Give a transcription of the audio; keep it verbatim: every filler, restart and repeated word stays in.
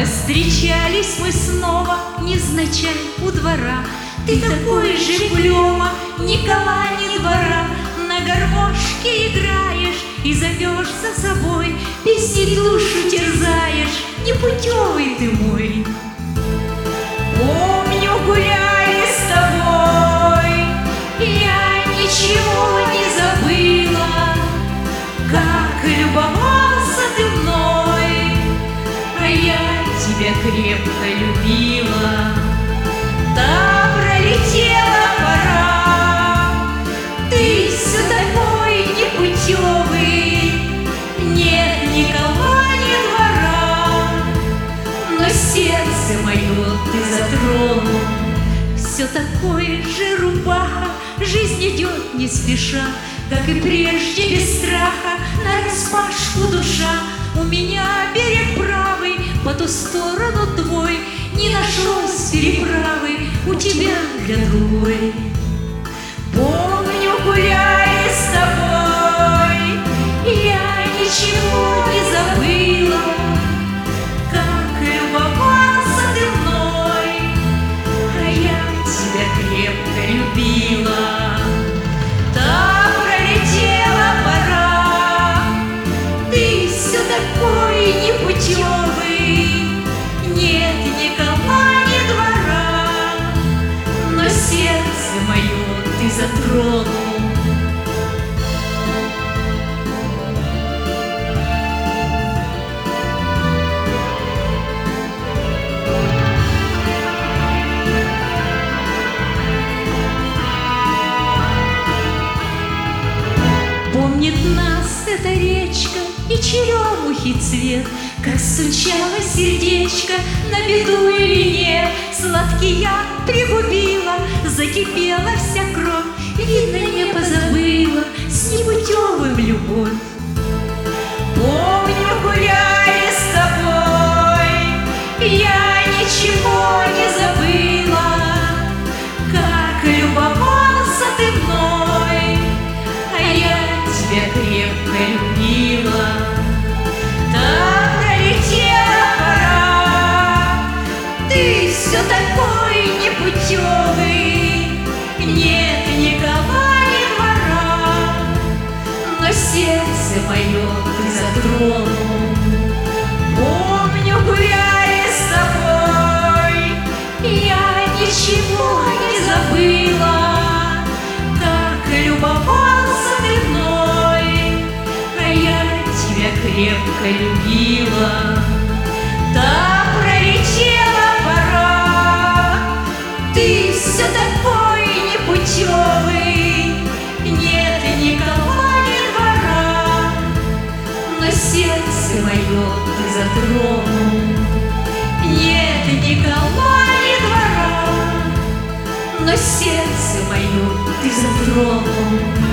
Повстречались мы снова невзначай у двора. Ты такой же, Плёма, Николай не двора. На гармошке играешь и зовешь за собой, песни душу терзаешь, непутевый ты мой. Помню, гуляли с тобой, я ничего не забыла, как любовался ты мной, а я тебя крепко любила. Да пролетела пора, ты все такой непутевый, нет никого, ни двора, но сердце мое ты затронул. Все такое же рубаха, жизнь идет не спеша, как и прежде без страха, нараспашку душа. У меня берег правый, по ту сторону твой, не нашлось переправы у тебя для другой. Помню, гуляли с тобой, я ничего не забыла, как любовался ты мной, а я тебя крепко любила. Да пролетела пора, ты все такой непутевый, нет никого, ни двора, но сердце мое ты затронул. Помнит нас эта речка и черемухи цвет, как стучало сердечко на беду или нет. Сладкий яд пригубила, закипела вся кровь, видно, не позабыла с непутевым любовь. Помню, гуляли с тобой, я ничего не забыла, как любовался ты мной, а я тебя крепко любила. Да пролетела пора, ты все такой непутевый, нет никого, ни двора, но сердце мое ты затронул. Помню, гуляли с тобой, я ничего не забыла, как любовался ты мной, а я тебя крепко любила. Да пролетела пора, ты все такой непутевый, нет никого, ни двора, но сердце мое ты затронул. Нет никого, ни двора, но сердце мое ты затронул.